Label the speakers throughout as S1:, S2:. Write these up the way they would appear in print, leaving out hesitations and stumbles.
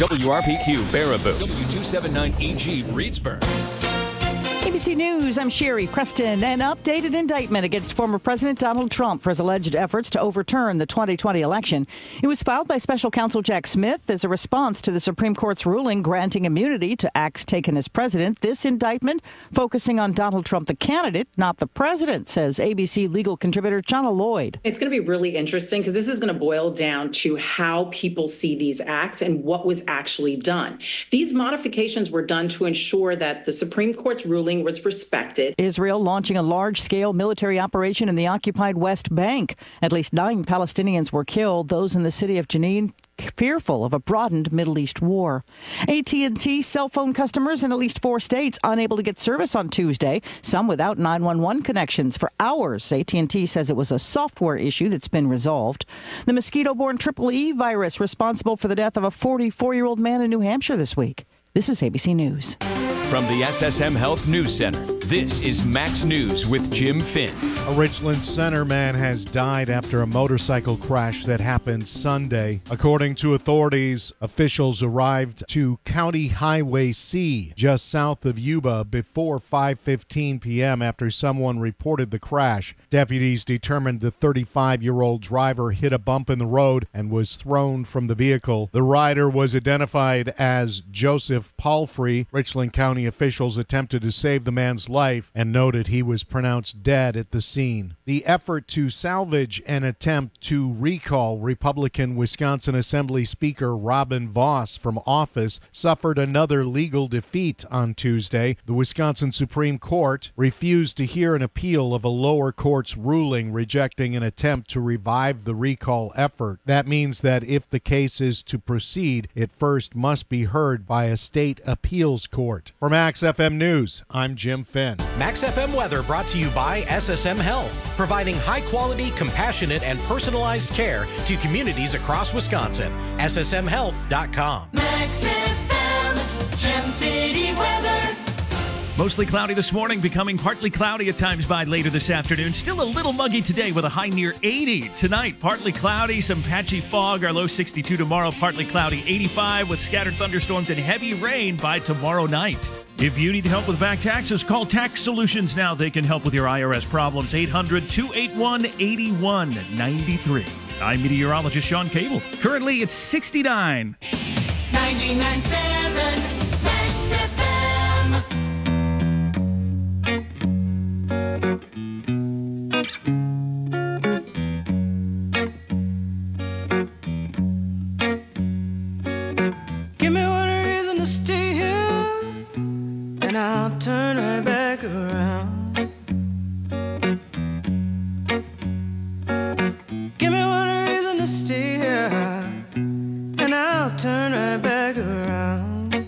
S1: WRPQ Baraboo, W279EG Reedsburg.
S2: ABC News, I'm Sherry Preston. An updated indictment against former President Donald Trump for his alleged efforts to overturn the 2020 election. It was filed by special counsel Jack Smith as a response to the Supreme Court's ruling granting immunity to acts taken as president. This indictment focusing on Donald Trump, the candidate, not the president, says ABC legal contributor Chana Lloyd.
S3: It's going to be really interesting because this is going to boil down to how people see these acts and what was actually done. These modifications were done to ensure that the Supreme Court's ruling was respected.
S2: Israel launching a large-scale military operation in the occupied West Bank. At least 9 Palestinians were killed, those in the city of Jenin fearful of a broadened Middle East war. AT&T cell phone customers in at least 4 states unable to get service on Tuesday, some without 911 connections for hours. AT&T says it was a software issue that's been resolved. The mosquito-borne EEE virus responsible for the death of a 44-year-old man in New Hampshire this week. This is ABC News.
S1: From the SSM Health News Center, this is Max News with Jim Finn.
S4: A Richland Center man has died after a motorcycle crash that happened Sunday. According to authorities, officials arrived to County Highway C, just south of Yuba, before 5:15 p.m. after someone reported the crash. Deputies determined the 35-year-old driver hit a bump in the road and was thrown from the vehicle. The rider was identified as Joseph Palfrey. Richland County officials attempted to save the man's life and noted he was pronounced dead at the scene. The effort to salvage an attempt to recall Republican Wisconsin Assembly Speaker Robin Vos from office suffered another legal defeat on Tuesday. The Wisconsin Supreme Court refused to hear an appeal of a lower court's ruling rejecting an attempt to revive the recall effort. That means that if the case is to proceed, it first must be heard by a state appeals court. For Max FM News, I'm Jim Finn.
S5: Max FM weather brought to you by SSM Health, providing high-quality, compassionate, and personalized care to communities across Wisconsin. SSMHealth.com.
S6: Max FM, Gem City weather.
S7: Mostly cloudy this morning, becoming partly cloudy at times by later this afternoon. Still a little muggy today with a high near 80. Tonight, partly cloudy, some patchy fog. Our low 62 tomorrow, partly cloudy 85 with scattered thunderstorms and heavy rain by tomorrow night. If you need help with back taxes, call Tax Solutions now. They can help with your IRS problems. 800-281-8193. I'm meteorologist Sean Cable. Currently, it's 69.
S6: 99.7 Max FM.
S8: Give me one reason to stay here, and I'll turn right back around. Give me one reason to stay here, and I'll turn right back around.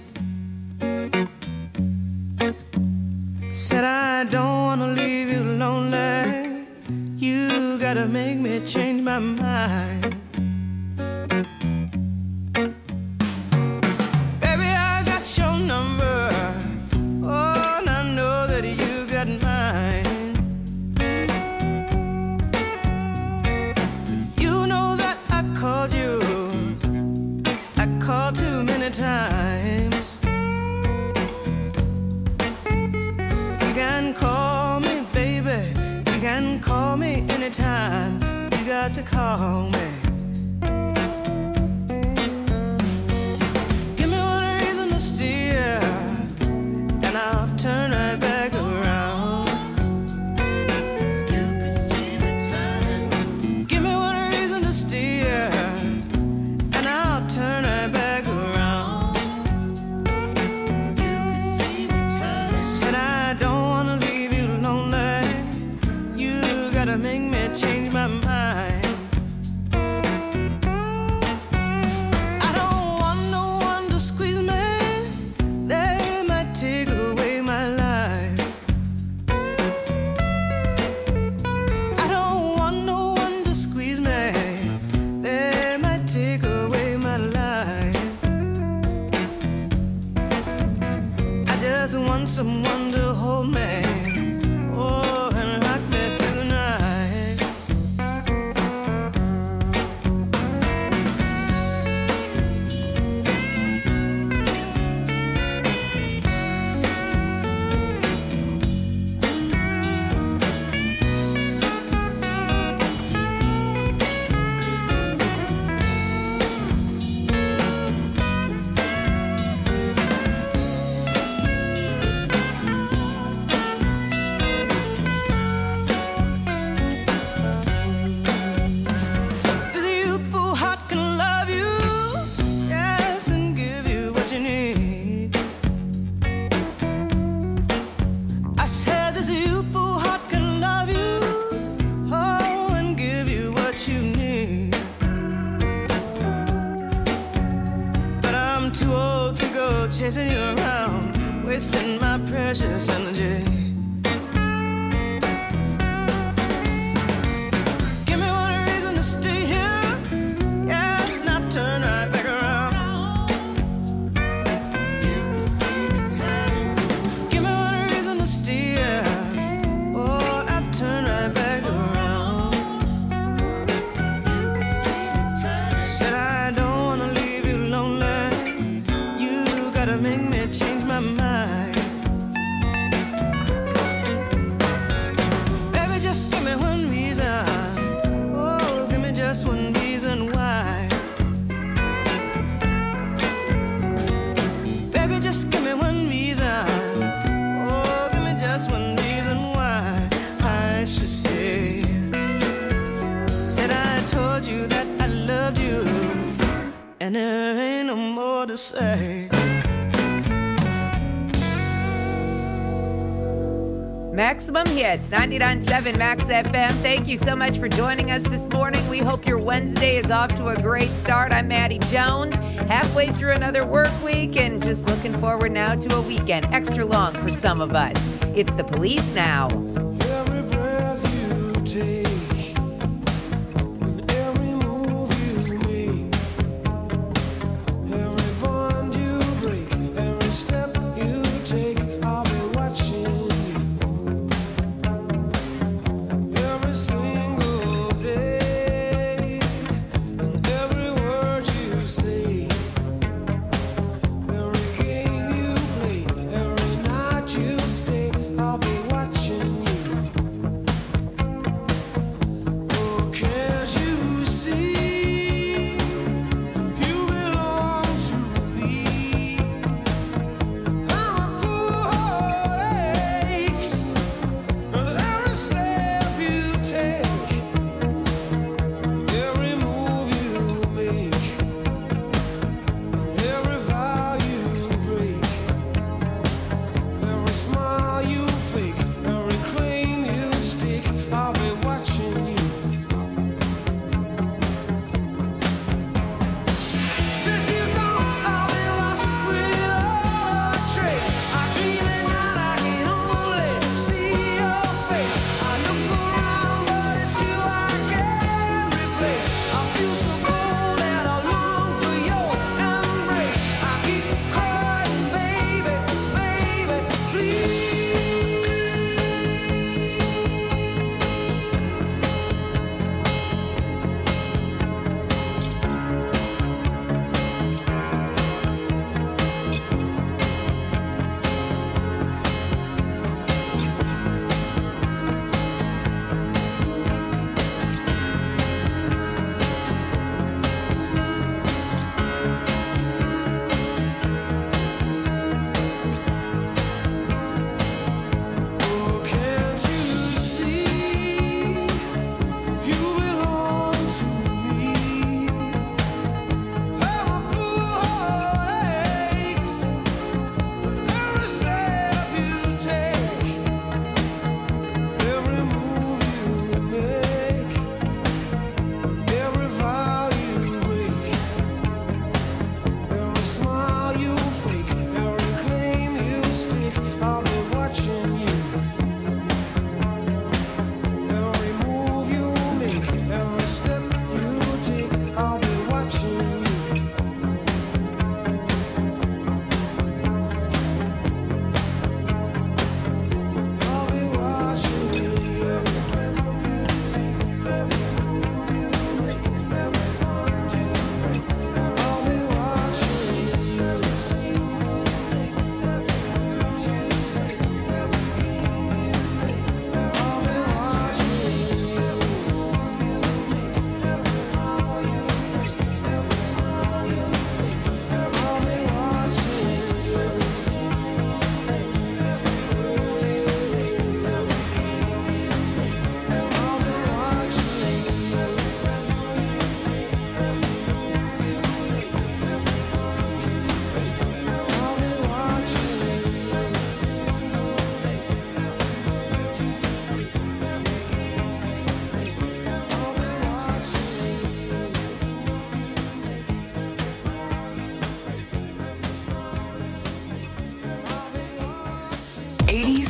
S8: Said I don't want to leave you lonely. You gotta make me change my mind. Baby, I got your number. Oh, and I know that you got mine. You know that I called you. I called too many times. You can call me, baby. You can call me anytime. You got to call me. Give me one reason to stay here, and I'll turn right back around. You can see me turning. Give me one reason to stay here, and I'll turn right back around. You can see me turning. Said I don't want to leave you lonely. You gotta make me change my mind. I don't want no one to squeeze me. They might take away my life. I don't want no one to squeeze me. They might take away my life. I just want someone to hold me. Oh, and rock me through the night. too old to go chasing you around, wasting my precious energy. Give me one reason to stay here, yes, not turn right back around. Give me one reason to stay here, oh, not turn right back around. Said I don't wanna leave you lonely, you gotta make me change my mind. Baby, just give me one reason, oh, give me just one reason why. Baby, just give me one reason, oh, give me just one reason why I should stay. Said I told you that I loved you, and there ain't no more to say.
S9: Maximum Hits, 99.7 Max FM. Thank you so much for joining us this morning. We hope your Wednesday is off to a great start. I'm Maddie Jones, halfway through another work week and just looking forward now to a weekend, extra long for some of us. It's The Police now.
S8: Every breath you take, and every move you make, every bond you break, every step you take, I'll be watching you. Every single day, and every word you say, every game you play, every night you stay, I'll be watching you.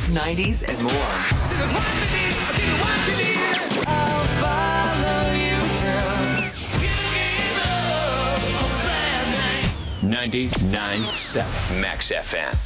S10: 80s, 90s, and more.
S8: I'll follow you till
S1: 99.7 Max FM.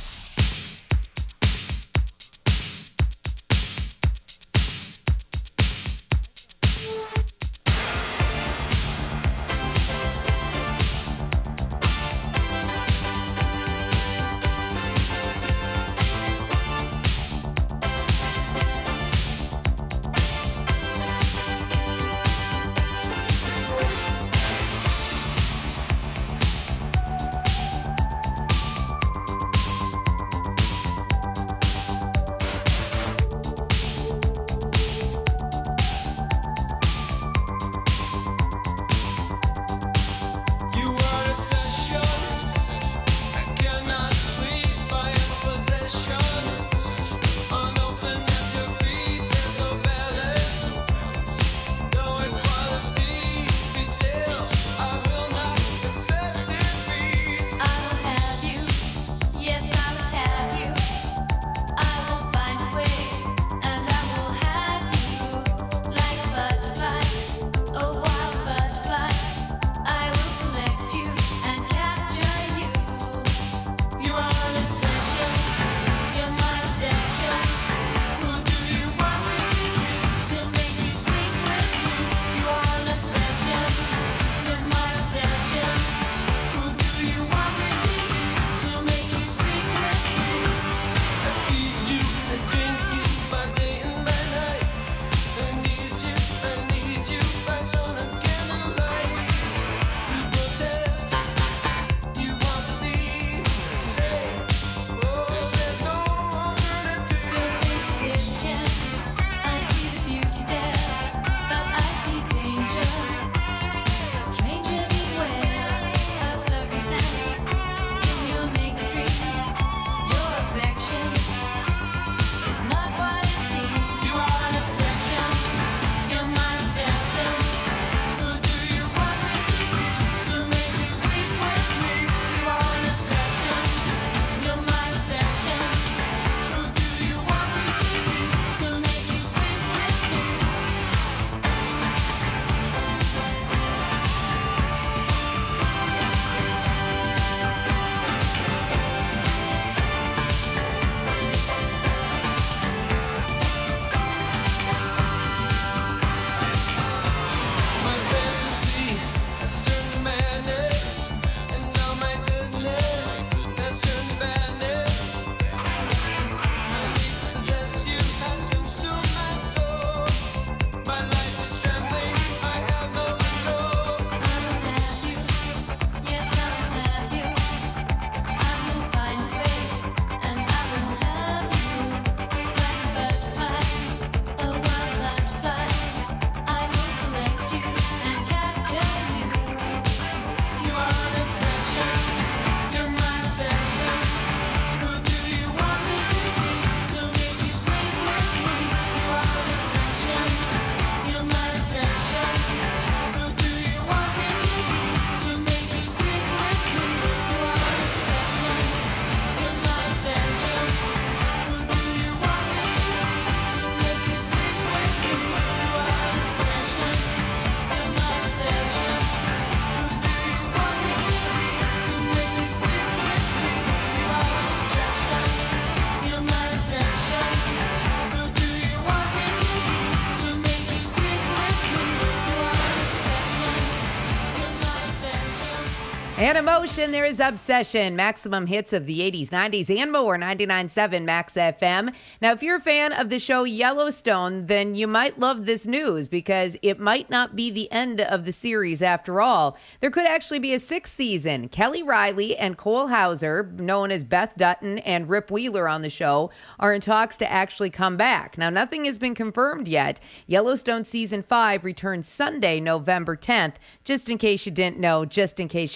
S9: And emotion, there is obsession. Maximum hits of the 80s, 90s, and more. 99.7 Max FM. Now, if you're a fan of the show Yellowstone, then you might love this news because it might not be the end of the series after all. There could actually be a sixth season. Kelly Riley and Cole Hauser, known as Beth Dutton and Rip Wheeler on the show, are in talks to actually come back. Now, nothing has been confirmed yet. Yellowstone Season 5 returns Sunday, November 10th, just in case you didn't know, just in case you want to do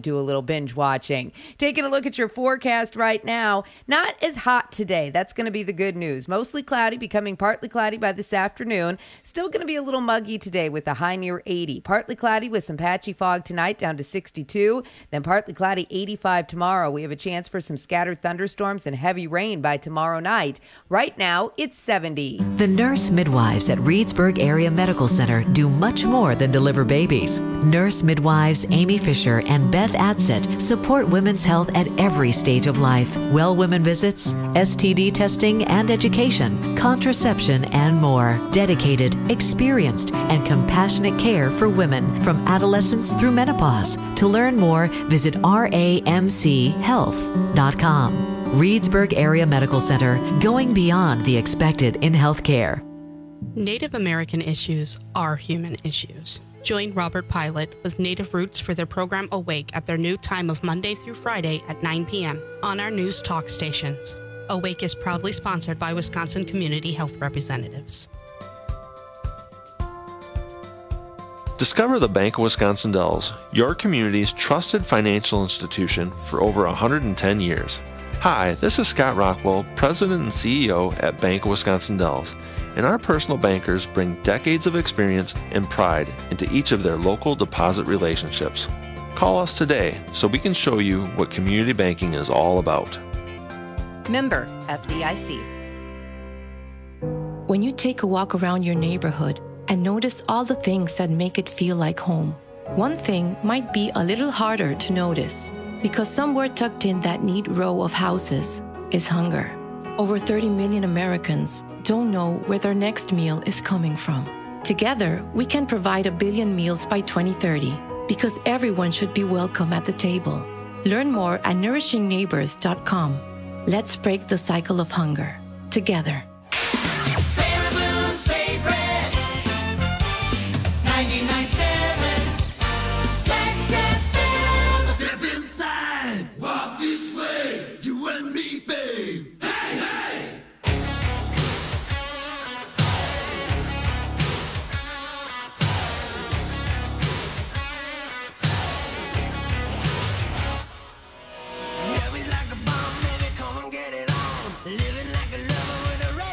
S9: do a little binge watching. Taking a look at your forecast right now, not as hot today. That's going to be the good news. Mostly cloudy, becoming partly cloudy by this afternoon. Still going to be a little muggy today with a high near 80. Partly cloudy with some patchy fog tonight down to 62. Then partly cloudy 85 tomorrow. We have a chance for some scattered thunderstorms and heavy rain by tomorrow night. Right now, it's 70.
S10: The nurse midwives at Reedsburg Area Medical Center do much more than deliver babies. Nurse midwives Amy Fisher and Beth Adset support women's health at every stage of life. Well women visits, STD testing and education, contraception, and more. Dedicated, experienced, and compassionate care for women from adolescence through menopause. To learn more, visit ramchealth.com. Reedsburg Area Medical Center, going beyond the expected in healthcare.
S11: Native American issues are human issues. Join Robert Pilot with Native Roots for their program Awake at their new time of Monday through Friday at 9 p.m. on our news talk stations. Awake is proudly sponsored by Wisconsin Community Health Representatives.
S12: Discover the Bank of Wisconsin Dells, your community's trusted financial institution for over 110 years. Hi, this is Scott Rockwell, President and CEO at Bank of Wisconsin Dells, and our personal bankers bring decades of experience and pride into each of their local deposit relationships. Call us today so we can show you what community banking is all about.
S13: Member FDIC.
S14: When you take a walk around your neighborhood and notice all the things that make it feel like home, one thing might be a little harder to notice. Because somewhere tucked in that neat row of houses is hunger. Over 30 million Americans don't know where their next meal is coming from. Together, we can provide 1 billion meals by 2030 because everyone should be welcome at the table. Learn more at nourishingneighbors.com. Let's break the cycle of hunger together.
S6: Marabou's favorite 99.7 Max FM. Step inside, walk this way, you and me, babe. Hey, hey. Yeah, he's like a bomb, baby, come and get it on. Living like a lover with a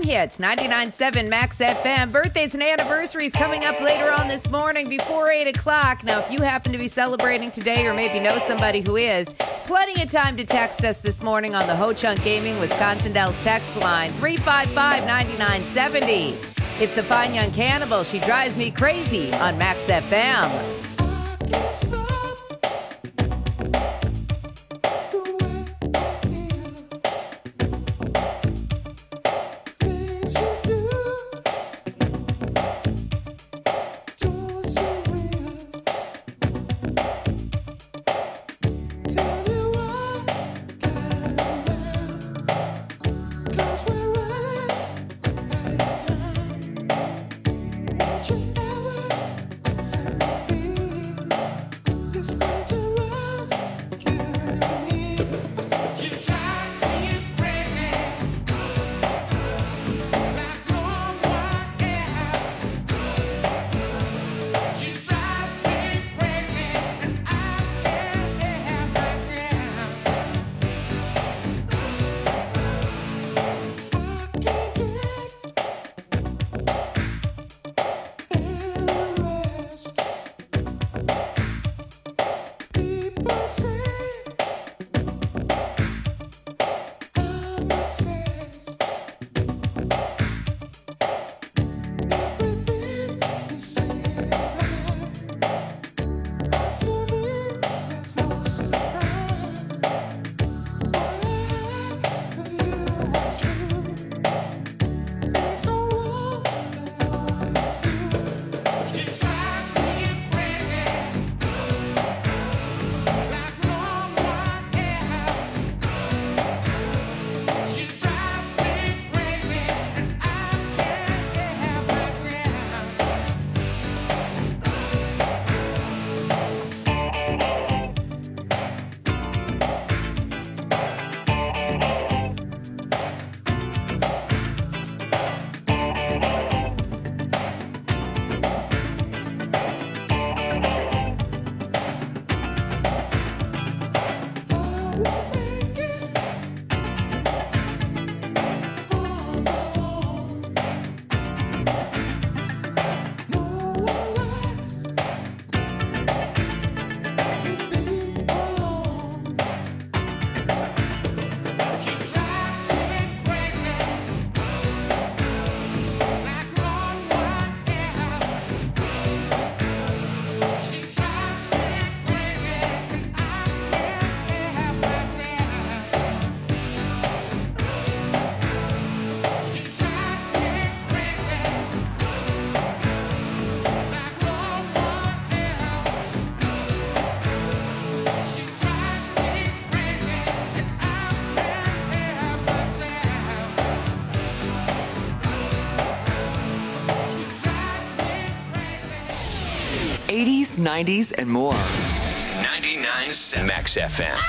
S9: hits, 99.7 Max FM. Birthdays and anniversaries coming up later on this morning before 8 o'clock. Now, if you happen to be celebrating today or maybe know somebody who is, plenty of time to text us this morning on the Ho Chunk Gaming Wisconsin Dells text line, 355-9970. It's the Fine Young Cannibal. She drives me crazy on Max FM.
S15: '80s, '90s, and more.
S1: 99.7 Max FM.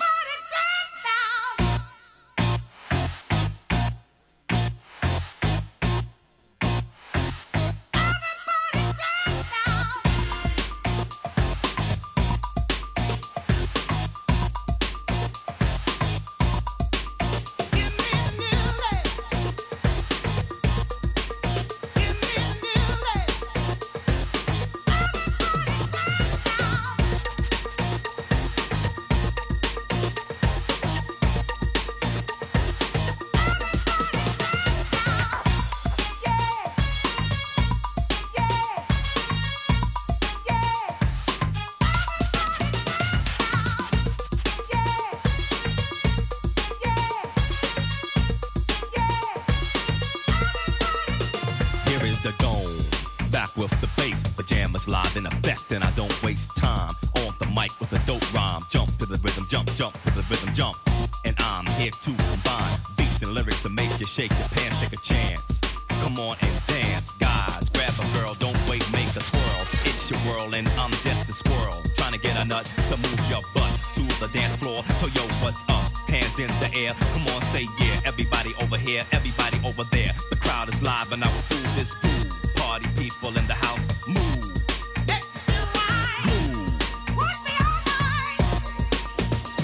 S16: Live in effect, and I don't waste time on the mic with a dope rhyme. Jump to the rhythm, jump to the rhythm, jump. And I'm here to combine beats and lyrics to make you shake your pants, take a chance. Come on and dance, guys. Grab a girl, don't wait, make a twirl. It's your world, and I'm just a squirrel trying to get a nut to move your butt to the dance floor. So yo, what's up? Hands in the air, come on, say yeah. Everybody over here, everybody over there. The crowd is live, and I will do this groove. Party people in the house, move.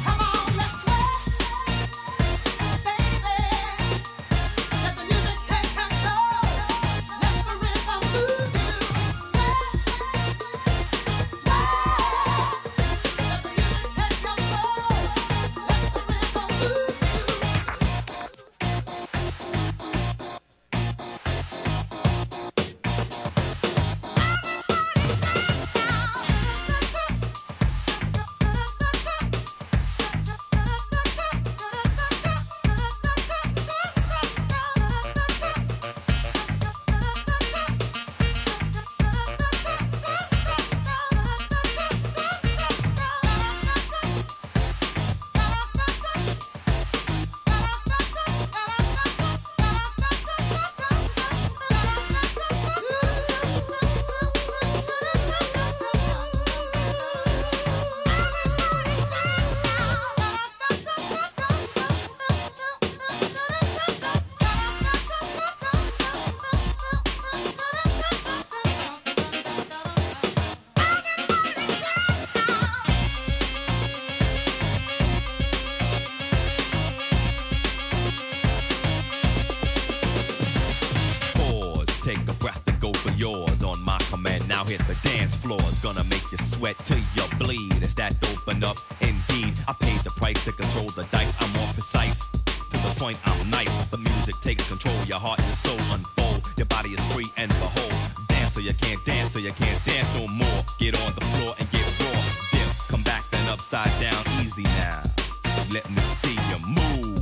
S6: Take
S16: you bleed. Is that open up? Indeed, I paid the price to control the dice. I'm more precise. To the point, I'm nice. The music takes control. Your heart and soul unfold. Your body is free and behold. Dance so you can't dance, so you can't dance no more. Get on the floor and get raw. Dip, come back then upside down. Easy now. Let me see you move.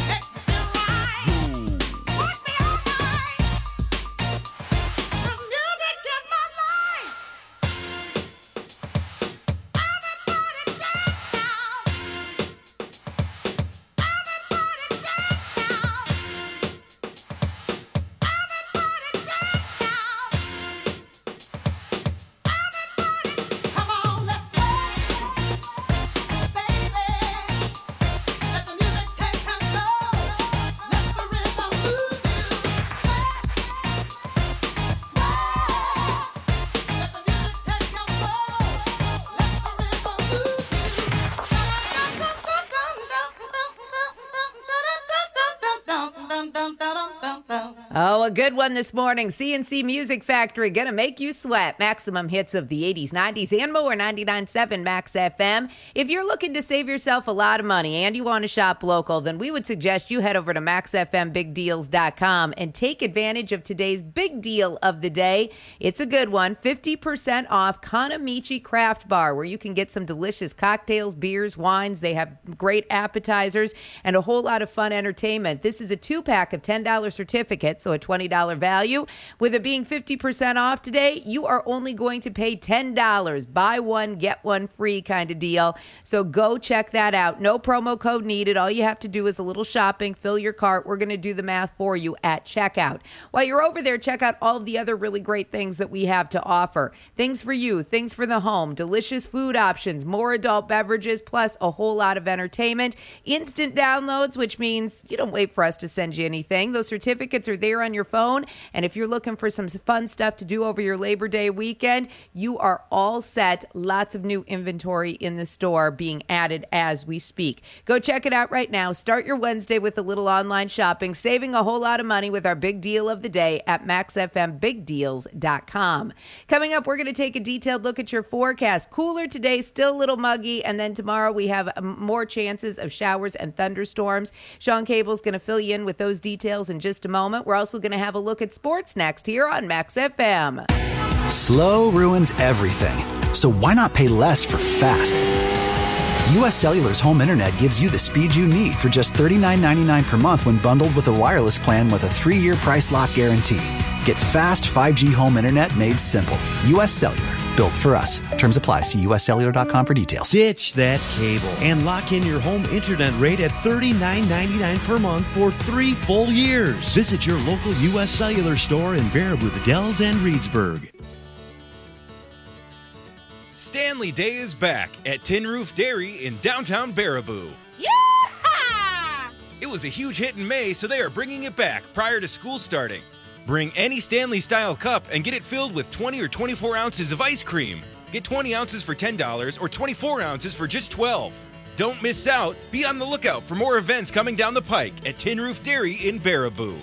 S9: Oh, a good one this morning. CNC Music Factory, gonna make you sweat. Maximum hits of the 80s, 90s, and more. 99.7 Max FM. If you're looking to save yourself a lot of money and you want to shop local, then we would suggest you head over to MaxFMBigDeals.com and take advantage of today's big deal of the day. It's a good one. 50% off Kanamichi Craft Bar, where you can get some delicious cocktails, beers, wines. They have great appetizers and a whole lot of fun entertainment. This is a 2-pack of $10 certificates, so a $20 value. With it being 50% off today, you are only going to pay $10. Buy one, get one free kind of deal. So go check that out. No promo code needed. All you have to do is a little shopping, fill your cart. We're going to do the math for you at checkout. While you're over there, check out all of the other really great things that we have to offer. Things for you, things for the home, delicious food options, more adult beverages, plus a whole lot of entertainment. Instant downloads, which means you don't wait for us to send you anything. Those certificates are there on your phone. And if you're looking for some fun stuff to do over your Labor Day weekend, you are all set. Lots of new inventory in the store being added as we speak. Go check it out right now. Start your Wednesday with a little online shopping, saving a whole lot of money with our big deal of the day at MaxFMBigDeals.com. Coming up, we're going to take a detailed look at your forecast. Cooler today, still a little muggy, and then tomorrow we have more chances of showers and thunderstorms. Sean Cable's going to fill you in with those details in just a moment. We're also going to have a look at sports next here on Max FM.
S15: Slow ruins everything, so why not pay less for fast? U.S. Cellular's home internet gives you the speed you need for just $39.99 per month when bundled with a wireless plan with a 3-year price lock guarantee. Get fast 5G home internet made simple. U.S. Cellular, built for us. Terms apply. See uscellular.com for details.
S17: Ditch that cable and lock in your home internet rate at $39.99 per month for 3 full years. Visit your local U.S. Cellular store in Baraboo, the Dells, and Reedsburg.
S18: Stanley Day is back at Tin Roof Dairy in downtown Baraboo.
S6: Yeehaw!
S18: It was a huge hit in May, so they are bringing it back prior to school starting. Bring any Stanley-style cup and get it filled with 20 or 24 ounces of ice cream. Get 20 ounces for $10 or 24 ounces for just $12. Don't miss out. Be on the lookout for more events coming down the pike at Tin Roof Dairy in Baraboo.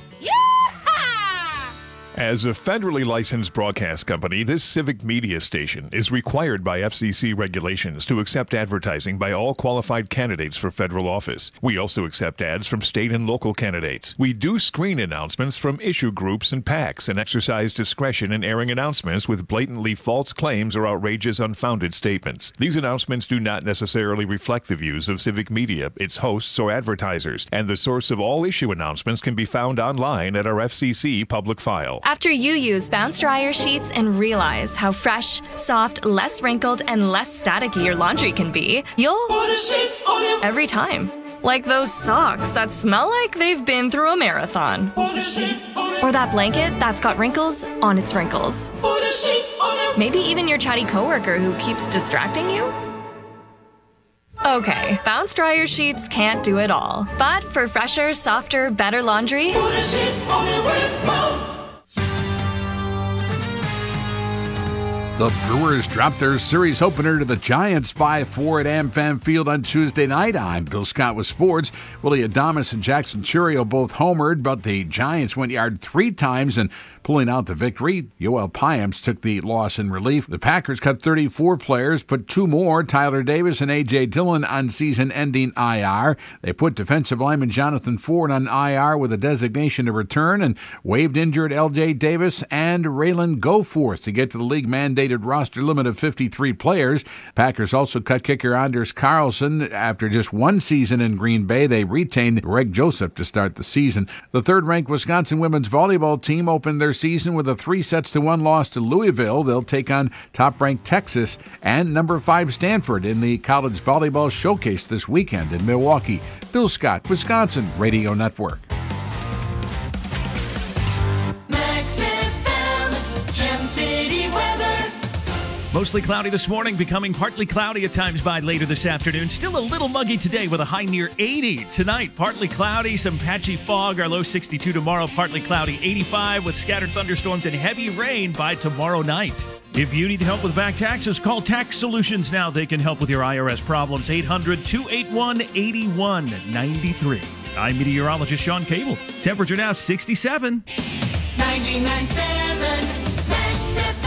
S19: As a federally licensed broadcast company, this civic media station is required by FCC regulations to accept advertising by all qualified candidates for federal office. We also accept ads from state and local candidates. We do screen announcements from issue groups and PACs and exercise discretion in airing announcements with blatantly false claims or outrageous, unfounded statements. These announcements do not necessarily reflect the views of civic media, its hosts, or advertisers, and the source of all issue announcements can be found online at our FCC public file.
S20: After you use Bounce Dryer Sheets and realize how fresh, soft, less wrinkled, and less staticky your laundry can be, you'll put a sheet on your every time. Like those socks that smell like they've been through a marathon. Put a sheet on your or that blanket that's got wrinkles on its wrinkles. Put a sheet on your maybe even your chatty coworker who keeps distracting you. Okay, Bounce Dryer Sheets can't do it all. But for fresher, softer, better laundry, put a sheet on it with Bounce.
S21: The Brewers dropped their series opener to the Giants 5-4 at AmFam Field on Tuesday night. I'm Bill Scott with sports. Willie Adames and Jackson Churio both homered, but the Giants went yard 3 times and pulling out the victory. Yoel Payams took the loss in relief. The Packers cut 34 players, put 2 more, Tyler Davis and A.J. Dillon, on season-ending IR. They put defensive lineman Jonathan Ford on IR with a designation to return and waived injured L.J. Davis and Raylan Goforth to get to the league-mandated roster limit of 53 players. Packers also cut kicker Anders Carlson. After just 1 season in Green Bay, they retained Greg Joseph to start the season. The third-ranked Wisconsin women's volleyball team opened their season with a 3-1 loss to Louisville. They'll take on top-ranked Texas and number 5 Stanford in the college volleyball showcase this weekend in Milwaukee. Bill Scott, Wisconsin Radio Network.
S6: Max FM, Gem City weather.
S7: Mostly cloudy this morning, becoming partly cloudy at times by later this afternoon. Still a little muggy today with a high near 80. Tonight, partly cloudy, some patchy fog. Our low 62 tomorrow, partly cloudy 85 with scattered thunderstorms and heavy rain by tomorrow night. If you need help with back taxes, call Tax Solutions now. They can help with your IRS problems. 800-281-8193. I'm meteorologist Sean Cable. Temperature now 67.
S6: 99.7 Max FM.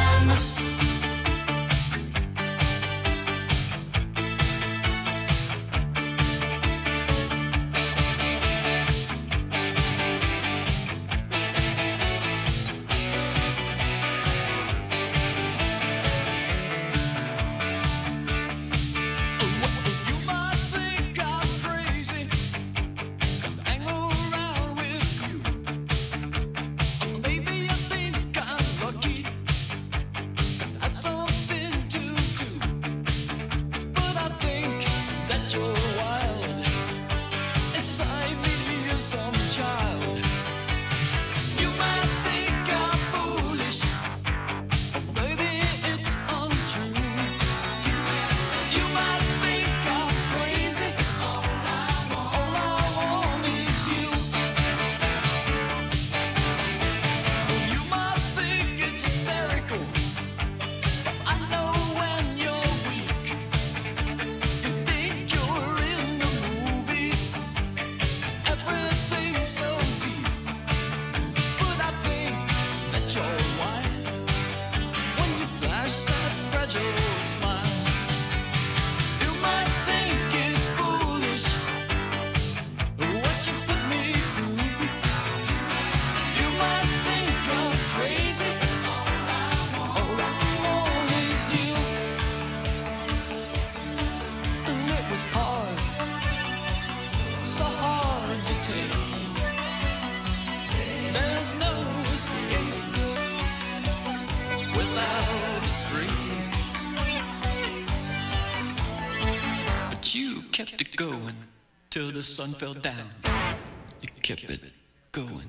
S22: Till the sun fell down, you kept it going.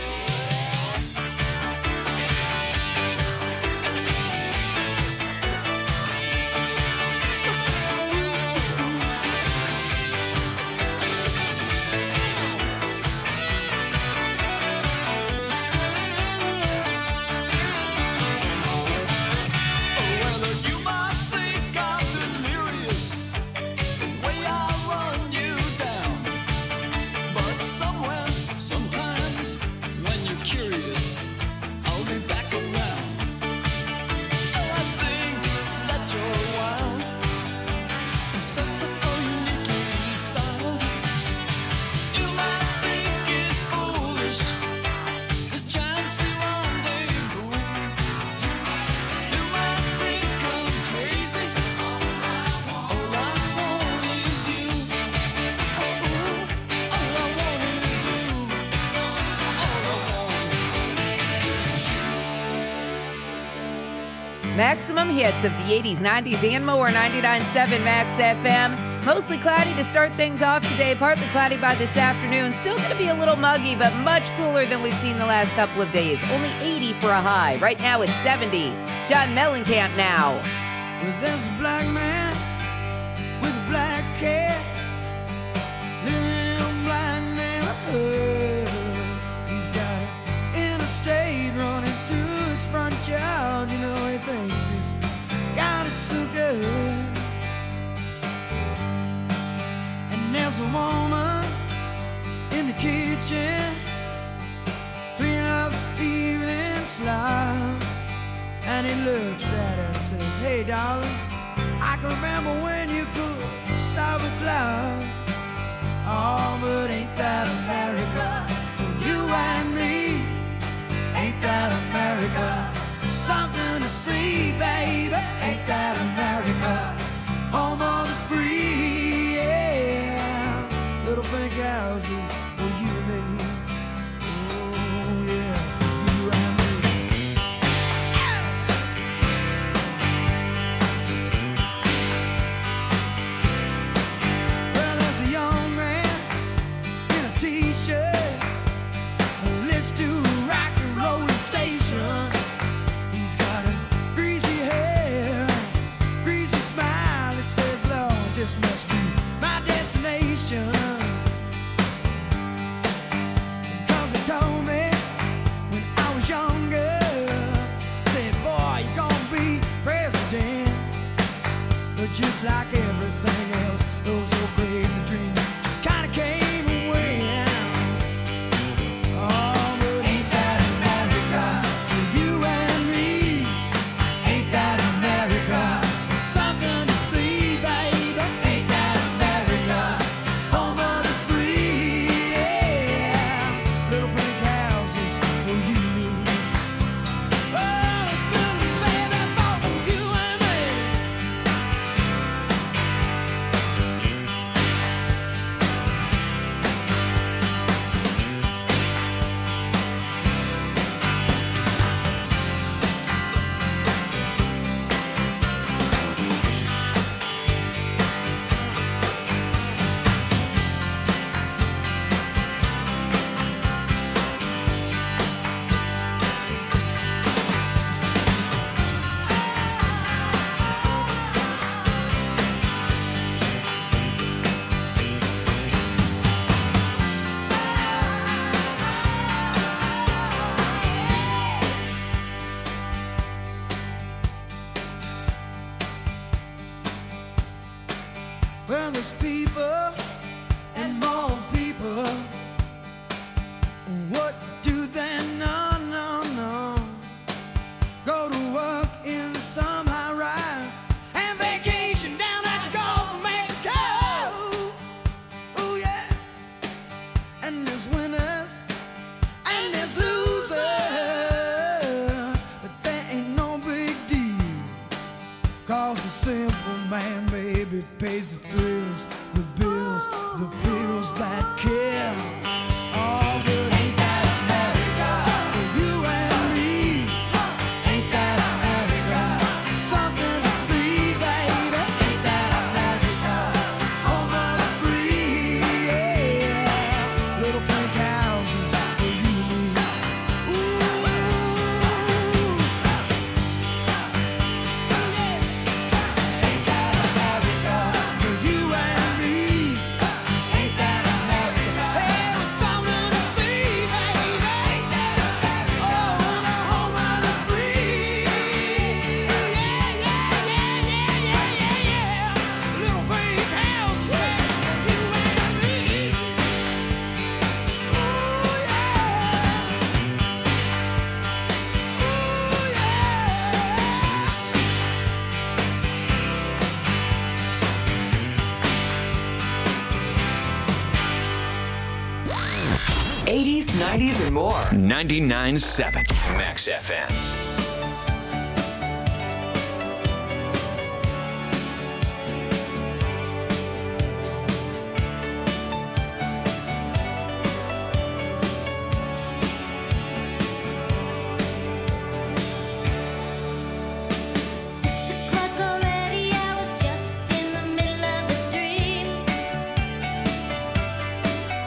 S9: Maximum hits of the 80s, 90s, and more. 99.7 Max FM. Mostly cloudy to start things off today. Partly cloudy by this afternoon. Still going to be a little muggy, but much cooler than we've seen the last couple of days. Only 80 for a high. Right now it's 70. John Mellencamp now.
S8: There's a black man with a black cat living in a black neighborhood. He's got an interstate running through his front yard. You know he thinks he's
S6: just like everything else. Those old crazy dreams just kinda came and went. Oh, but ain't that America for you and me? Ain't that America? Something to see, baby. Ain't that America? Home of the free, yeah. Little pink houses for you. Oh, baby, for you and me. Well, there's people and more people. What do they know? No. Go to work in some high rise and vacation down at the Gulf of Mexico. Oh, yeah. And there's winners and there's losers. But that ain't no big deal. 'Cause the simple man, baby, pays the thrills, the bills that kill. Oh, but ain't that America for you and me? Ain't that America? Something to see, baby. Ain't that America? Home of the free, yeah. Little pink houses for you and me. Ooh. For you and me, ain't that America? Hey, something to see, baby. Ain't that America? Oh, the home of the free. Yeah. Little pink house, yeah. You and me. Ooh,
S1: Yeah.
S2: 80s, 90s, and more.
S1: 99.7 Max FM.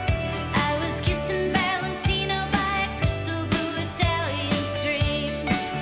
S6: I was kissing Valentino by a crystal blue Italian stream.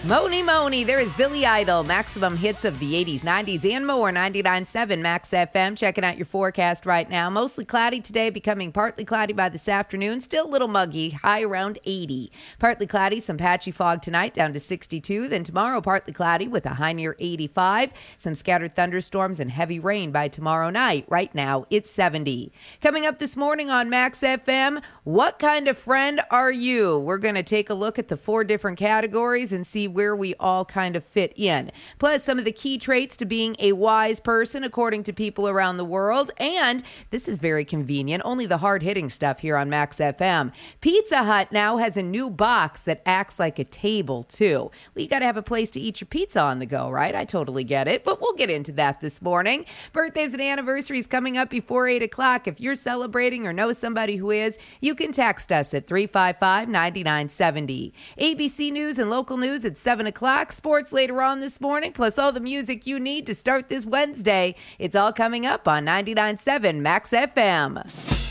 S9: Moni, there is Billy Idol. Maximum hits of the 80s, 90s, and more. 99.7 Max FM. Checking out your forecast right now. Mostly cloudy today, becoming partly cloudy by this afternoon. Still a little muggy, high around 80. Partly cloudy, some patchy fog tonight, down to 62. Then tomorrow, partly cloudy with a high near 85. Some scattered thunderstorms and heavy rain by tomorrow night. Right now, it's 70. Coming up this morning on Max FM, what kind of friend are you? We're going to take a look at the 4 different categories and see where we all kind of fit in. Plus, some of the key traits to being a wise person, according to people around the world. And this is very convenient, only the hard-hitting stuff here on Max FM. Pizza Hut now has a new box that acts like a table, too. Well, you got to have a place to eat your pizza on the go, right? I totally get it, but we'll get into that this morning. Birthdays and anniversaries coming up before 8 o'clock. If you're celebrating or know somebody who is, you can text us at 355-9970. ABC News and local news at 7 o'clock. Sports later on this morning, plus all the music you need to start this Wednesday. It's all coming up on 99.7 Max FM.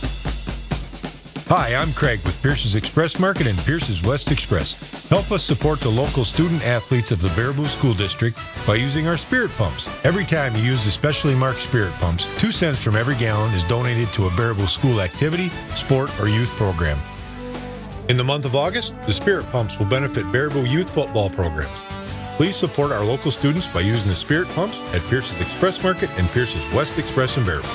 S2: Hi, I'm Craig with Pierce's Express Market and Pierce's West Express. Help us support the local student athletes of the Baraboo School District by using our spirit pumps. Every time you use the specially marked spirit pumps, 2 cents from every gallon is donated to a Baraboo school activity, sport, or youth program. In the month of August, the spirit pumps will benefit Baraboo youth football programs. Please support our local students by using the spirit pumps at Pierce's Express Market and Pierce's West Express in Baraboo.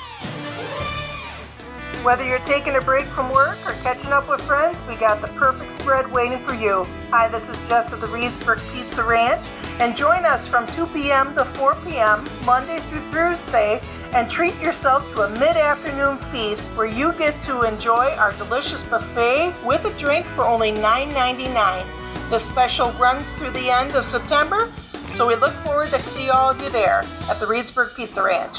S3: Whether you're taking a break from work or catching up with friends, we got the perfect spread waiting for you. Hi, this is Jess of the Reedsburg Pizza Ranch, and join us from 2 p.m. to 4 p.m. Monday through Thursday, and treat yourself to a mid-afternoon feast where you get to enjoy our delicious buffet with a drink for only $9.99. The special runs through the end of September, so we look forward to see all of you there at the Reedsburg Pizza Ranch.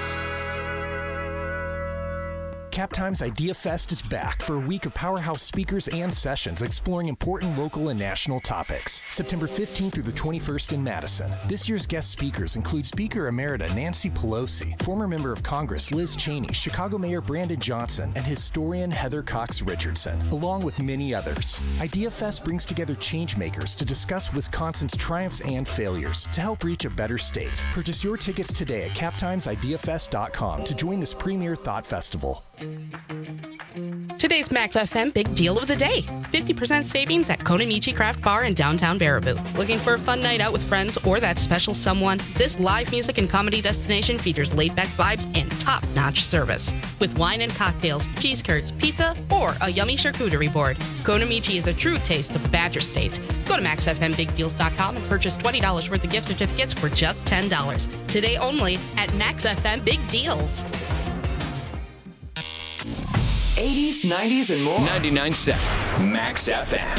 S23: Cap Times Idea Fest is back for a week of powerhouse speakers and sessions exploring important local and national topics. September 15th through the 21st in Madison. This year's guest speakers include Speaker Emerita Nancy Pelosi, former member of Congress Liz Cheney, Chicago Mayor Brandon Johnson, and historian Heather Cox Richardson, along with many others. Idea Fest brings together changemakers to discuss Wisconsin's triumphs and failures to help reach a better state. Purchase your tickets today at captimesideafest.com to join this premier thought festival.
S11: Today's Max FM Big Deal of the Day. 50% savings at Konamichi Craft Bar in downtown Baraboo. Looking for a fun night out with friends or that special someone? This live music and comedy destination features laid-back vibes and top-notch service. With wine and cocktails, cheese curds, pizza, or a yummy charcuterie board. Konamichi is a true taste of Badger State. Go to MaxFMBigDeals.com and purchase $20 worth of gift certificates for just $10. Today only at Max FM Big Deals.
S1: 80s, 90s, and more. 99.7 Max FM.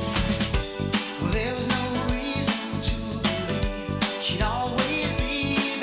S6: Well, there was no reason to believe she'd always be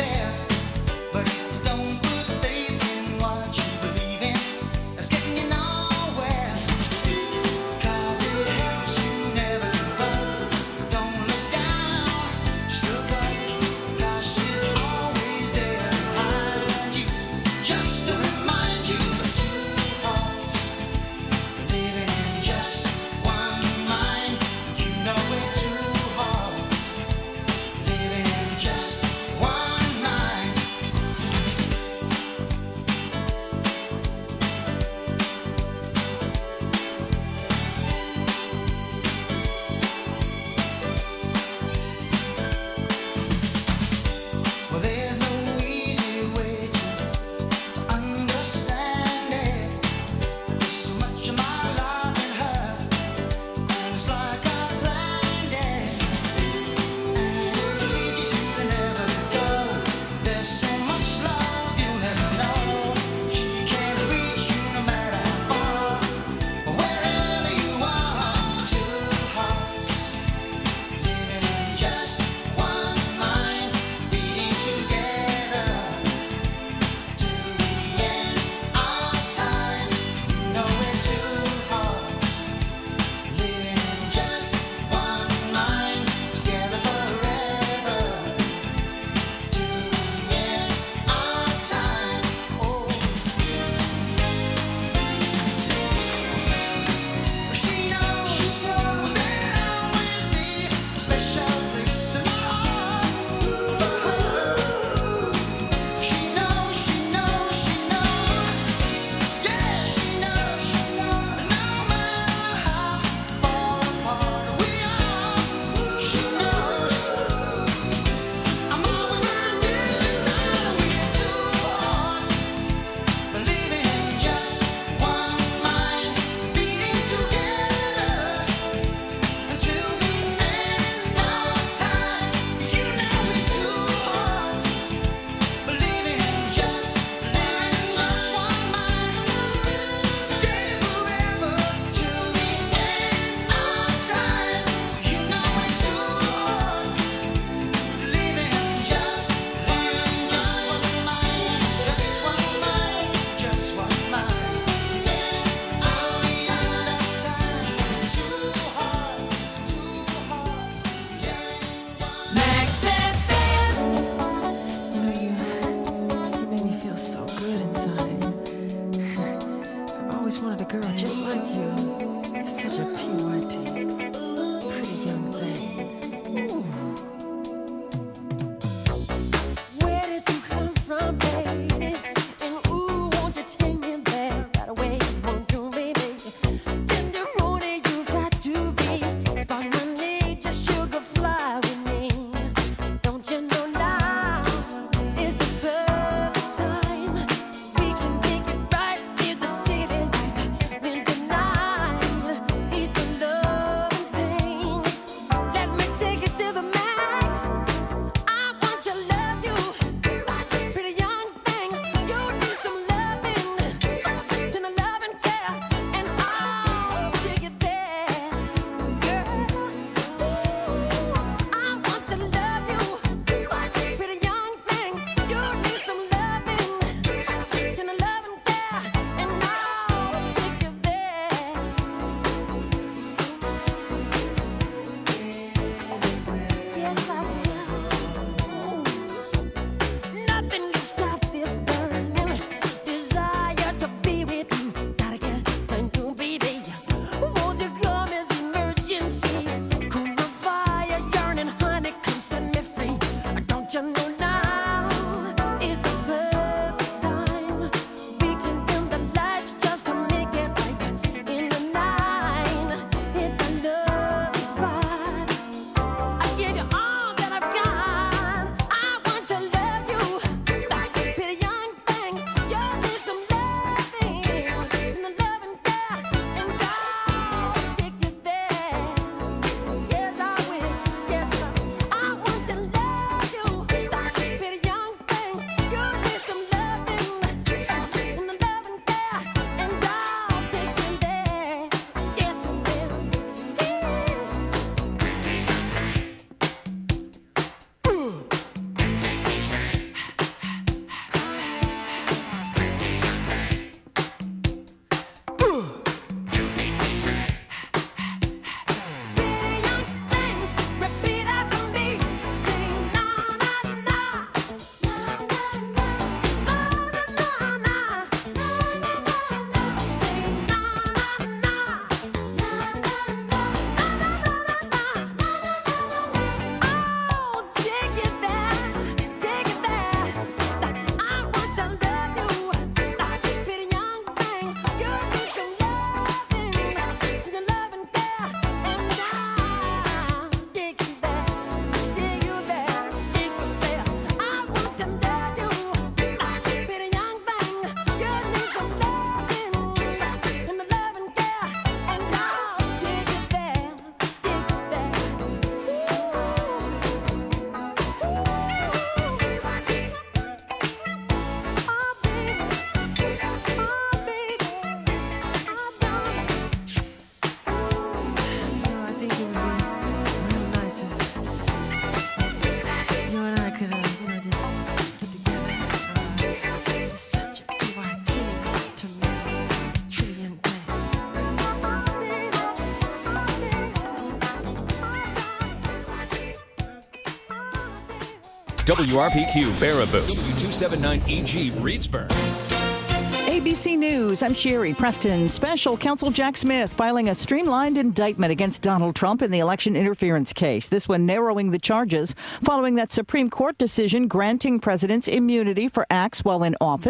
S1: WRPQ Baraboo, W279EG Reedsburg.
S4: ABC News, I'm Sherry Preston. Special Counsel Jack Smith filing a streamlined indictment against Donald Trump in the election interference case. This one narrowing the charges following that Supreme Court decision granting presidents immunity for acts while in office.